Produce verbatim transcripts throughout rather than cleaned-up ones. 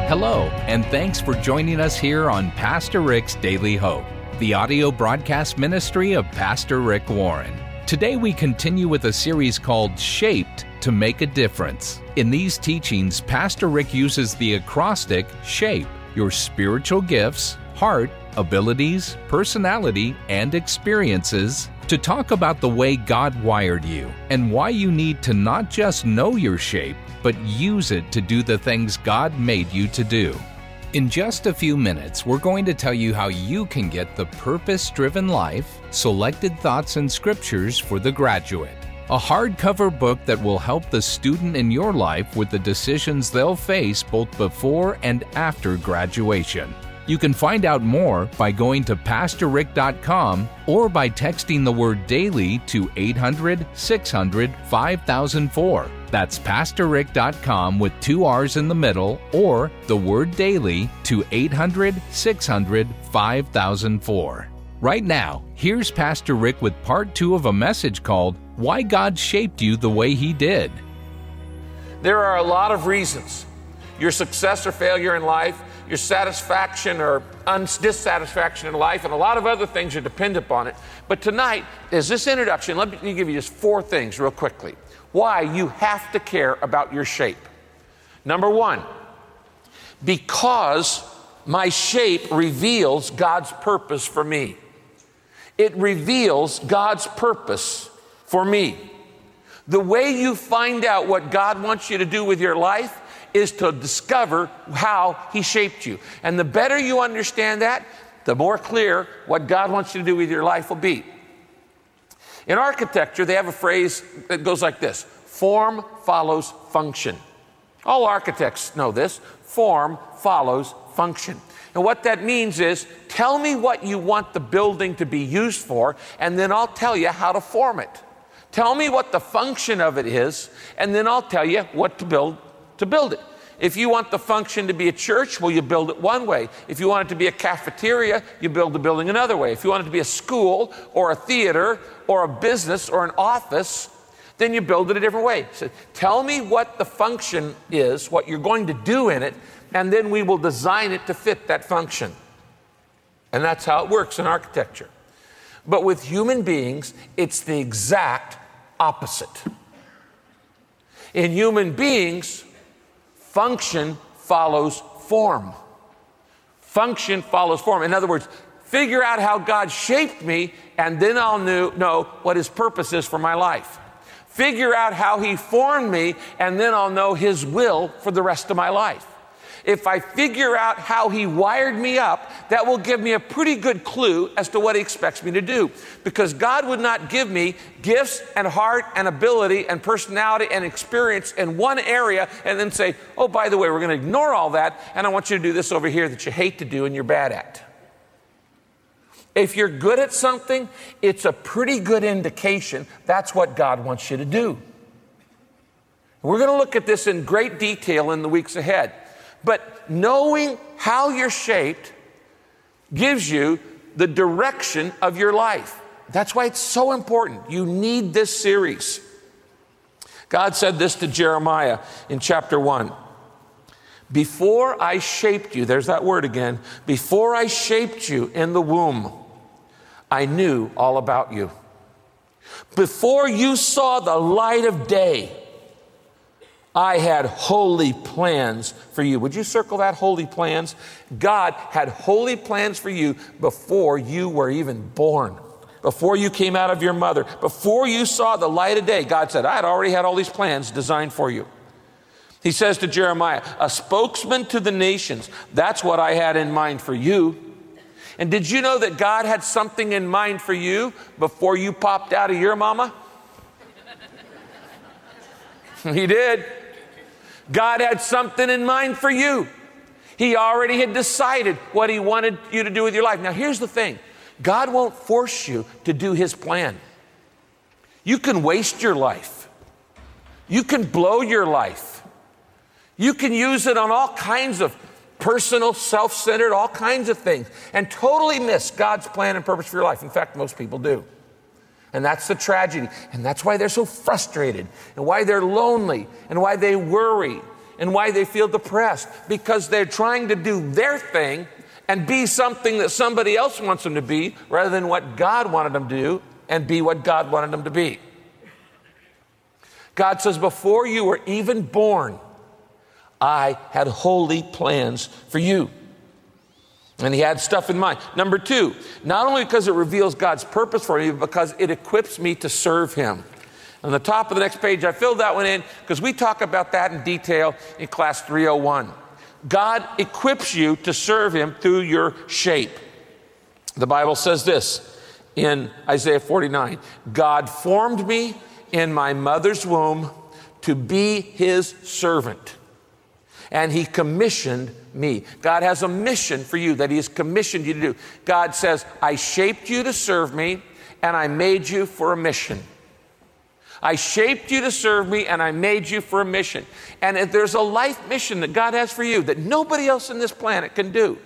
Hello, and thanks for joining us here on Pastor Rick's Daily Hope, the audio broadcast ministry of Pastor Rick Warren. Today we continue with a series called Shaped to Make a Difference. In these teachings, Pastor Rick uses the acrostic SHAPE, your spiritual gifts, heart, abilities, personality, and experiences, to talk about the way God wired you and why you need to not just know your shape, but use it to do the things God made you to do. In just a few minutes, we're going to tell you how you can get the Purpose-Driven Life, Selected Thoughts and Scriptures for the Graduate, a hardcover book that will help the student in your life with the decisions they'll face both before and after graduation. You can find out more by going to pastor rick dot com or by texting the word DAILY to eight hundred, six hundred, five thousand four. That's pastor rick dot com with two R's in the middle, or the word DAILY to eight hundred, six hundred, five thousand four. Right now, here's Pastor Rick with part two of a message called Why God Shaped You the Way He Did. There are a lot of reasons your success or failure in life, your satisfaction or uns- dissatisfaction in life, and a lot of other things are dependent upon it. But tonight, as this introduction, let me give you just four things real quickly. Why you have to care about your shape. Number one, because my shape reveals God's purpose for me. It reveals God's purpose for me. The way you find out what God wants you to do with your life is to discover how He shaped you. And the better you understand that, the more clear what God wants you to do with your life will be. In architecture, they have a phrase that goes like this: form follows function. All architects know this. Form follows function. And what that means is, tell me what you want the building to be used for, and then I'll tell you how to form it. Tell me what the function of it is, and then I'll tell you what to build to build it. If you want the function to be a church, well, you build it one way. If you want it to be a cafeteria, you build the building another way. If you want it to be a school or a theater or a business or an office, then you build it a different way. So tell me what the function is, what you're going to do in it, and then we will design it to fit that function. And that's how it works in architecture. But with human beings, it's the exact opposite. In human beings, function follows form. Function follows form. In other words, figure out how God shaped me, and then I'll know, know what His purpose is for my life. Figure out how He formed me, and then I'll know His will for the rest of my life. If I figure out how He wired me up, that will give me a pretty good clue as to what He expects me to do. Because God would not give me gifts and heart and ability and personality and experience in one area and then say, oh, by the way, we're going to ignore all that, and I want you to do this over here that you hate to do and you're bad at. If you're good at something, it's a pretty good indication that's what God wants you to do. We're going to look at this in great detail in the weeks ahead. But knowing how you're shaped gives you the direction of your life. That's why it's so important. You need this series. God said this to Jeremiah in chapter one. Before I shaped you, there's that word again, before I shaped you in the womb, I knew all about you. Before you saw the light of day, I had holy plans for you. Would you circle that, holy plans? God had holy plans for you before you were even born, before you came out of your mother, before you saw the light of day. God said, I had already had all these plans designed for you. He says to Jeremiah, a spokesman to the nations. That's what I had in mind for you. And did you know that God had something in mind for you before you popped out of your mama? He did. God had something in mind for you. He already had decided what He wanted you to do with your life. Now, here's the thing. God won't force you to do His plan. You can waste your life. You can blow your life. You can use it on all kinds of personal, self-centered, all kinds of things, and totally miss God's plan and purpose for your life. In fact, most people do. And that's the tragedy. And that's why they're so frustrated, and why they're lonely, and why they worry, and why they feel depressed, because they're trying to do their thing and be something that somebody else wants them to be, rather than what God wanted them to do and be what God wanted them to be. God says, before you were even born, I had holy plans for you. And he had stuff in mind. Number two, not only because it reveals God's purpose for me, but because it equips me to serve him. On the top of the next page, I filled that one in because we talk about that in detail in class three oh one. God equips you to serve him through your shape. The Bible says this in Isaiah forty-nine, God formed me in my mother's womb to be his servant, and he commissioned me. God has a mission for you that he has commissioned you to do. God says, I shaped you to serve me, and I made you for a mission. I shaped you to serve me, and I made you for a mission. And if there's a life mission that God has for you that nobody else on this planet can do.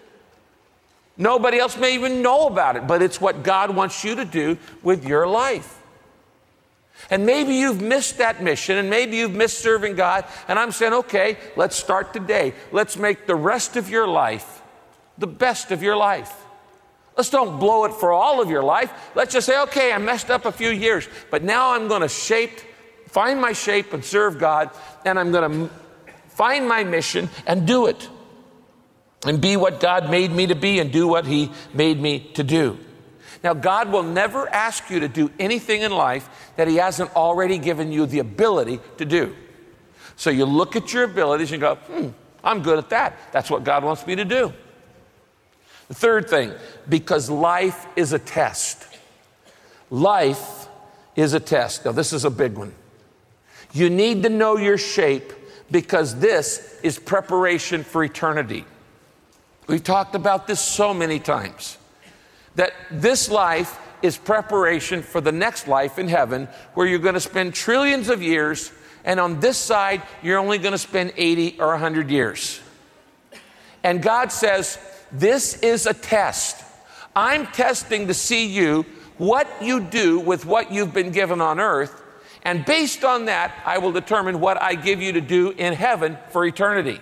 Nobody else may even know about it, but it's what God wants you to do with your life. And maybe you've missed that mission, and maybe you've missed serving God, and I'm saying, okay, let's start today. Let's make the rest of your life the best of your life. Let's don't blow it for all of your life. Let's just say, okay, I messed up a few years, but now I'm going to shape, find my shape and serve God, and I'm going to find my mission and do it. And be what God made me to be and do what he made me to do. Now, God will never ask you to do anything in life that he hasn't already given you the ability to do. So you look at your abilities and go, hmm, I'm good at that. That's what God wants me to do. The third thing, because life is a test. Life is a test. Now, this is a big one. You need to know your shape because this is preparation for eternity. We've talked about this so many times, that this life is preparation for the next life in heaven, where you're going to spend trillions of years, and on this side, you're only going to spend eighty or one hundred years. And God says, this is a test. I'm testing to see you, what you do with what you've been given on earth, and based on that, I will determine what I give you to do in heaven for eternity.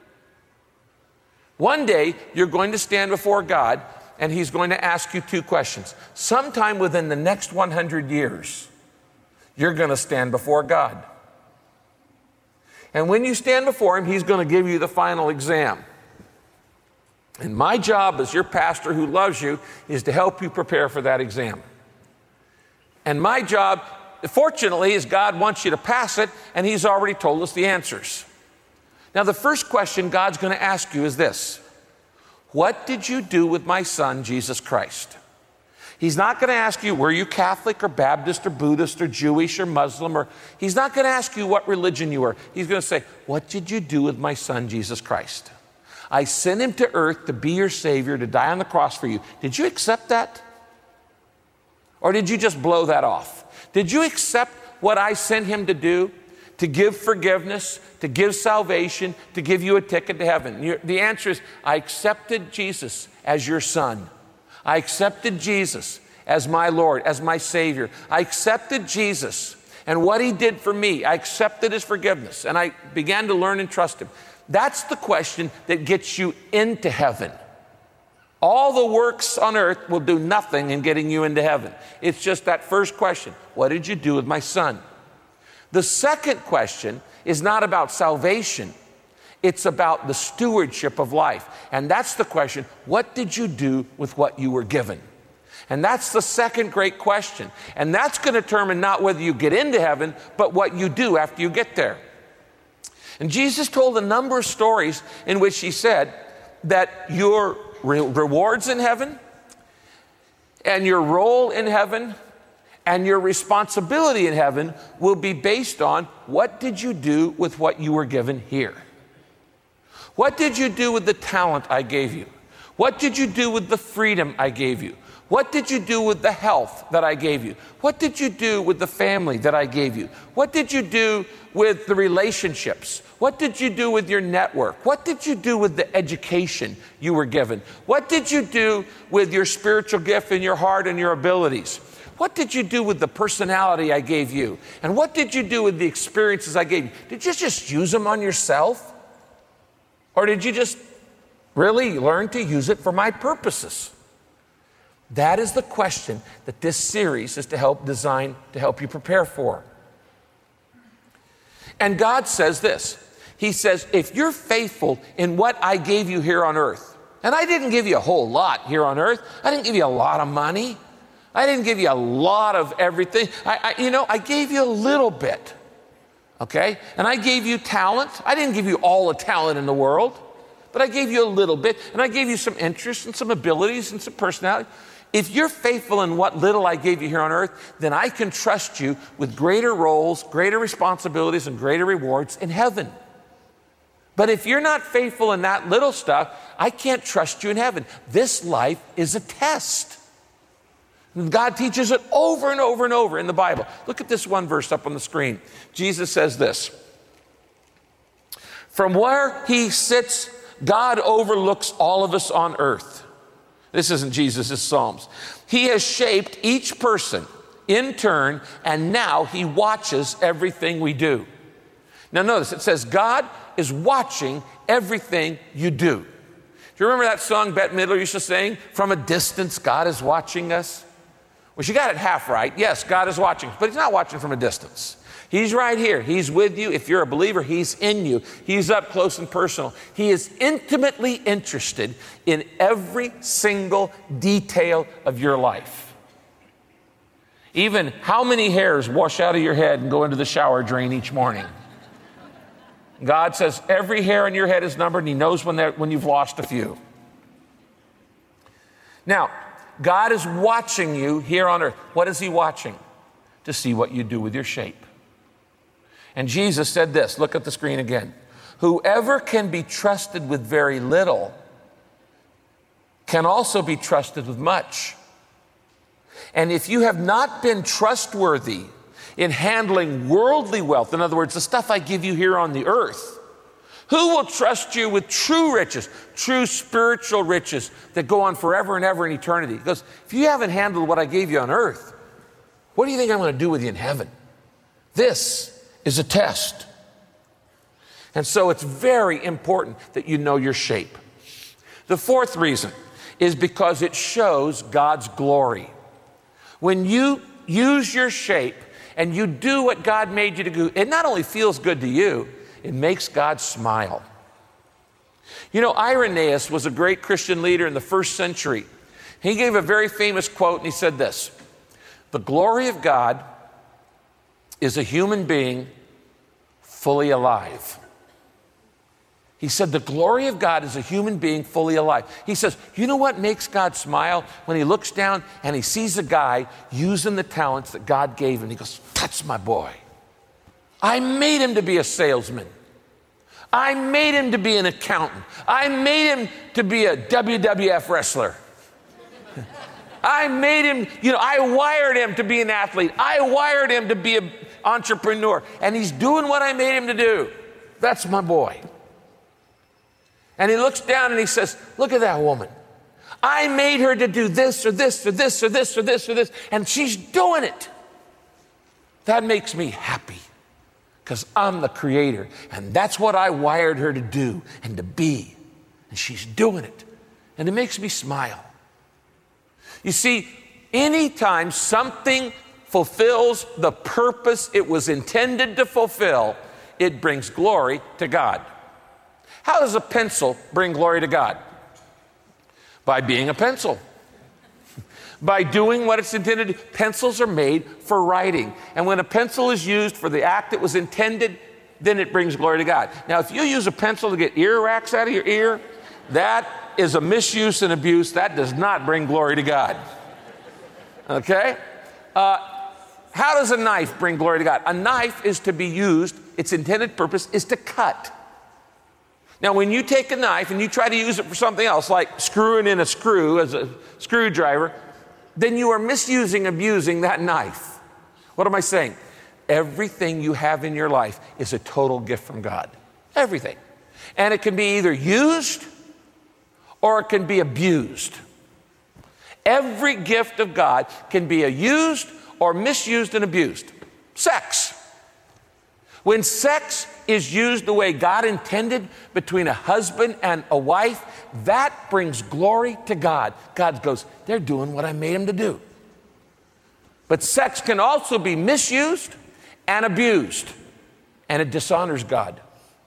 One day, you're going to stand before God, and he's going to ask you two questions. Sometime within the next one hundred years, you're going to stand before God. And when you stand before him, he's going to give you the final exam. And my job as your pastor who loves you is to help you prepare for that exam. And my job, fortunately, is God wants you to pass it, and he's already told us the answers. Now, the first question God's going to ask you is this: what did you do with my son, Jesus Christ? He's not going to ask you, were you Catholic or Baptist or Buddhist or Jewish or Muslim? Or he's not going to ask you what religion you were. He's going to say, what did you do with my son, Jesus Christ? I sent him to earth to be your Savior, to die on the cross for you. Did you accept that? Or did you just blow that off? Did you accept what I sent him to do? To give forgiveness, to give salvation, to give you a ticket to heaven? You're, the answer is, I accepted Jesus as your son. I accepted Jesus as my Lord, as my Savior. I accepted Jesus and what he did for me. I accepted his forgiveness, and I began to learn and trust him. That's the question that gets you into heaven. All the works on earth will do nothing in getting you into heaven. It's just that first question: what did you do with my son? The second question is not about salvation. It's about the stewardship of life. And that's the question: what did you do with what you were given? And that's the second great question. And that's going to determine not whether you get into heaven, but what you do after you get there. And Jesus told a number of stories in which he said that your re- rewards in heaven and your role in heaven and your responsibility in heaven will be based on what did you do with what you were given here? What did you do with the talent I gave you? What did you do with the freedom I gave you? What did you do with the health that I gave you? What did you do with the family that I gave you? What did you do with the relationships? What did you do with your network? What did you do with the education you were given? What did you do with your spiritual gift and your heart and your abilities? What did you do with the personality I gave you? And what did you do with the experiences I gave you? Did you just use them on yourself? Or did you just really learn to use it for my purposes? That is the question that this series is to help design, to help you prepare for. And God says this. He says, if you're faithful in what I gave you here on earth, and I didn't give you a whole lot here on earth. I didn't give you a lot of money. I didn't give you a lot of everything. I, I, you know, I gave you a little bit, okay? And I gave you talent. I didn't give you all the talent in the world, but I gave you a little bit, and I gave you some interests and some abilities and some personality. If you're faithful in what little I gave you here on earth, then I can trust you with greater roles, greater responsibilities, and greater rewards in heaven. But if you're not faithful in that little stuff, I can't trust you in heaven. This life is a test. And God teaches it over and over and over in the Bible. Look at this one verse up on the screen. Jesus says this. From where he sits, God overlooks all of us on earth. This isn't Jesus, it's Psalms. He has shaped each person in turn, and now he watches everything we do. Now notice, it says God is watching everything you do. Do you remember that song Bette Midler used to sing? From a distance, God is watching us. Well, she got it half right. Yes, God is watching, but he's not watching from a distance. He's right here. He's with you. If you're a believer, he's in you. He's up close and personal. He is intimately interested in every single detail of your life. Even how many hairs wash out of your head and go into the shower drain each morning. God says every hair in your head is numbered, and he knows when, when you've lost a few. Now, God is watching you here on earth. What is he watching? To see what you do with your shape. And Jesus said this, look at the screen again. Whoever can be trusted with very little can also be trusted with much. And if you have not been trustworthy in handling worldly wealth, in other words, the stuff I give you here on the earth, who will trust you with true riches, true spiritual riches that go on forever and ever in eternity? Because if you haven't handled what I gave you on earth, what do you think I'm going to do with you in heaven? This is a test. And so it's very important that you know your shape. The fourth reason is because it shows God's glory. When you use your shape and you do what God made you to do, it not only feels good to you, it makes God smile. You know, Irenaeus was a great Christian leader in the first century. He gave a very famous quote, and he said this: "The glory of God is a human being fully alive." He said, the glory of God is a human being fully alive. He says, you know what makes God smile? When he looks down and he sees a guy using the talents that God gave him. He goes, that's my boy. I made him to be a salesman. I made him to be an accountant. I made him to be a W W F wrestler. I made him, you know, I wired him to be an athlete. I wired him to be an entrepreneur. And he's doing what I made him to do. That's my boy. And he looks down and he says, look at that woman. I made her to do this or this or this or this or this or this, and she's doing it. That makes me happy because I'm the creator, and that's what I wired her to do and to be. And she's doing it, and it makes me smile. You see, anytime something fulfills the purpose it was intended to fulfill, it brings glory to God. How does a pencil bring glory to God? By being a pencil. By doing what it's intended to do. Pencils are made for writing. And when a pencil is used for the act it was intended, then it brings glory to God. Now, if you use a pencil to get ear wax out of your ear, that is a misuse and abuse. That does not bring glory to God. Okay? Uh, how does a knife bring glory to God? A knife is to be used, its intended purpose is to cut. Now, when you take a knife and you try to use it for something else, like screwing in a screw as a screwdriver, then you are misusing, abusing that knife. What am I saying? Everything you have in your life is a total gift from God. Everything. And it can be either used or it can be abused. Every gift of God can be used or misused and abused. Sex. When sex is used the way God intended between a husband and a wife, that brings glory to God. God goes, they're doing what I made them to do. But sex can also be misused and abused, and it dishonors God.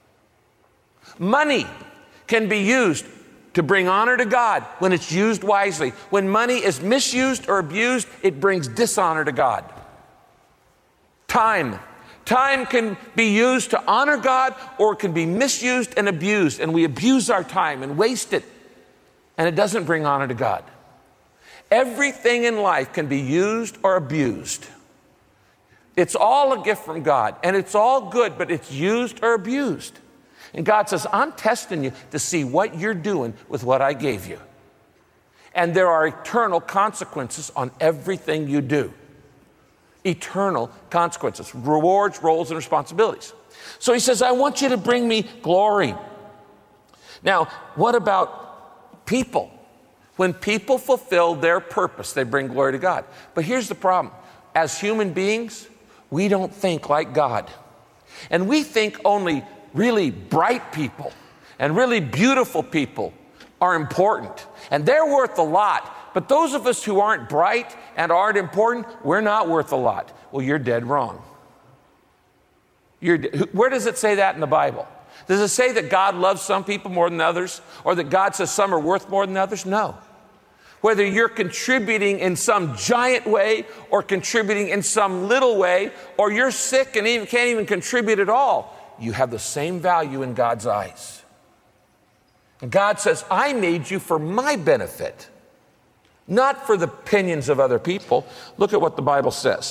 Money can be used to bring honor to God when it's used wisely. When money is misused or abused, it brings dishonor to God. Time. Time can be used to honor God, or it can be misused and abused, and we abuse our time and waste it, and it doesn't bring honor to God. Everything in life can be used or abused. It's all a gift from God, and it's all good, but it's used or abused. And God says, I'm testing you to see what you're doing with what I gave you. And there are eternal consequences on everything you do. Eternal consequences, rewards, roles, and responsibilities. So he says, I want you to bring me glory. Now, what about people? When people fulfill their purpose, they bring glory to God. But here's the problem. As human beings, we don't think like God. And we think only really bright people and really beautiful people are important. And they're worth a lot. But those of us who aren't bright and aren't important, we're not worth a lot. Well, you're dead wrong. You're de- Where does it say that in the Bible? Does it say that God loves some people more than others? Or that God says some are worth more than others? No. Whether you're contributing in some giant way or contributing in some little way, or you're sick and even can't even contribute at all, you have the same value in God's eyes. And God says, I made you for my benefit, not for the opinions of other people. Look at what the Bible says.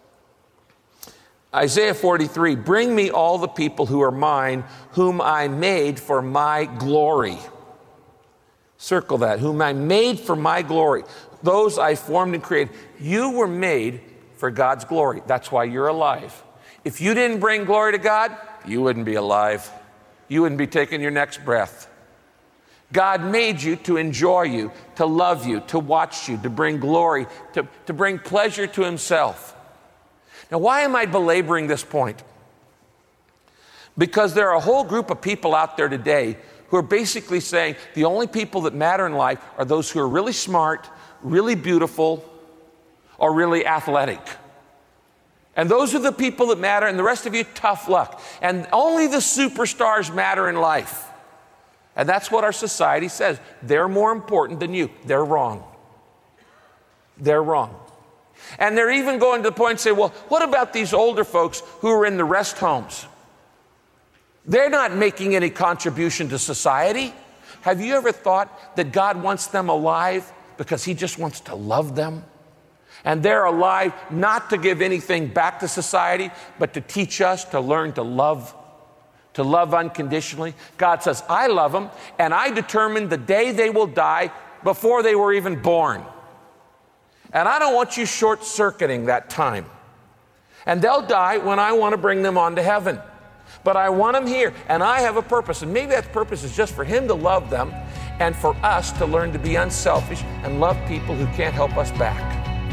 Isaiah forty-three, bring me all the people who are mine, whom I made for my glory. Circle that, whom I made for my glory. Those I formed and created. You were made for God's glory. That's why you're alive. If you didn't bring glory to God, you wouldn't be alive. You wouldn't be taking your next breath. God made you to enjoy you, to love you, to watch you, to bring glory, to, to bring pleasure to himself. Now, why am I belaboring this point? Because there are a whole group of people out there today who are basically saying the only people that matter in life are those who are really smart, really beautiful, or really athletic. And those are the people that matter, and the rest of you, tough luck. And only the superstars matter in life. And that's what our society says. They're more important than you. They're wrong. They're wrong. And they're even going to the point and say, well, what about these older folks who are in the rest homes? They're not making any contribution to society. Have you ever thought that God wants them alive because he just wants to love them? And they're alive not to give anything back to society, but to teach us to learn to love, to love unconditionally. God says, I love them, and I determined the day they will die before they were even born. And I don't want you short-circuiting that time. And they'll die when I want to bring them on to heaven. But I want them here, and I have a purpose. And maybe that purpose is just for him to love them and for us to learn to be unselfish and love people who can't help us back.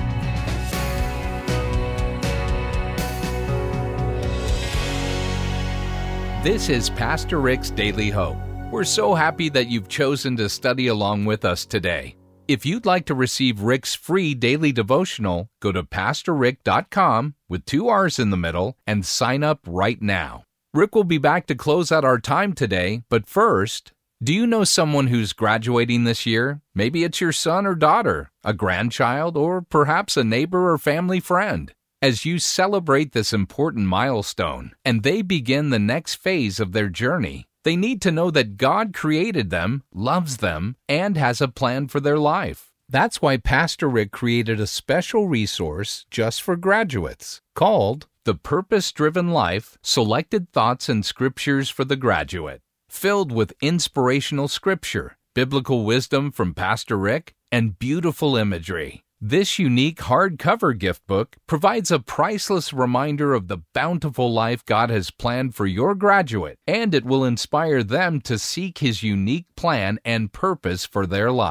This is Pastor Rick's Daily Hope. We're so happy that you've chosen to study along with us today. If you'd like to receive Rick's free daily devotional, go to pastor rick dot com with two R's in the middle and sign up right now. Rick will be back to close out our time today, but first, do you know someone who's graduating this year? Maybe it's your son or daughter, a grandchild, or perhaps a neighbor or family friend. As you celebrate this important milestone and they begin the next phase of their journey, they need to know that God created them, loves them, and has a plan for their life. That's why Pastor Rick created a special resource just for graduates called The Purpose-Driven Life, Selected Thoughts and Scriptures for the Graduate, filled with inspirational scripture, biblical wisdom from Pastor Rick, and beautiful imagery. This unique hardcover gift book provides a priceless reminder of the bountiful life God has planned for your graduate, and it will inspire them to seek his unique plan and purpose for their life.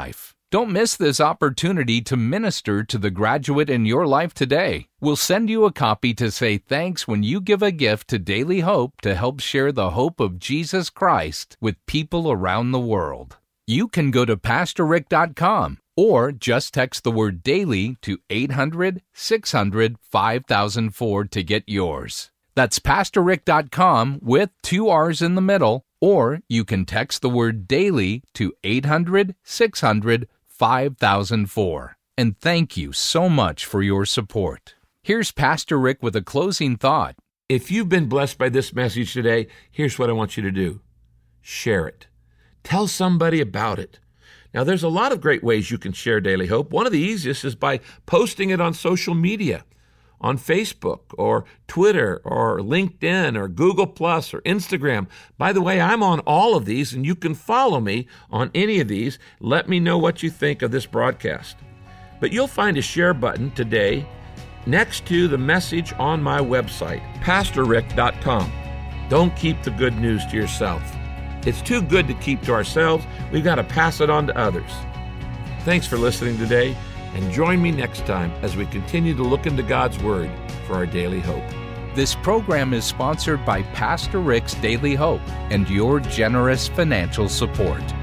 Don't miss this opportunity to minister to the graduate in your life today. We'll send you a copy to say thanks when you give a gift to Daily Hope to help share the hope of Jesus Christ with people around the world. You can go to pastor rick dot com or just text the word daily to eight hundred, six hundred, five thousand four to get yours. That's pastor rick dot com with two R's in the middle, or you can text the word daily to eight hundred, six hundred, five thousand four. And thank you so much for your support. Here's Pastor Rick with a closing thought. If you've been blessed by this message today, here's what I want you to do. Share it. Tell somebody about it. Now, there's a lot of great ways you can share Daily Hope. One of the easiest is by posting it on social media, on Facebook or Twitter or LinkedIn or Google Plus or Instagram. By the way, I'm on all of these, and you can follow me on any of these. Let me know what you think of this broadcast. But you'll find a share button today next to the message on my website, pastor rick dot com. Don't keep the good news to yourself. It's too good to keep to ourselves. We've got to pass it on to others. Thanks for listening today, and join me next time as we continue to look into God's Word for our daily hope. This program is sponsored by Pastor Rick's Daily Hope and your generous financial support.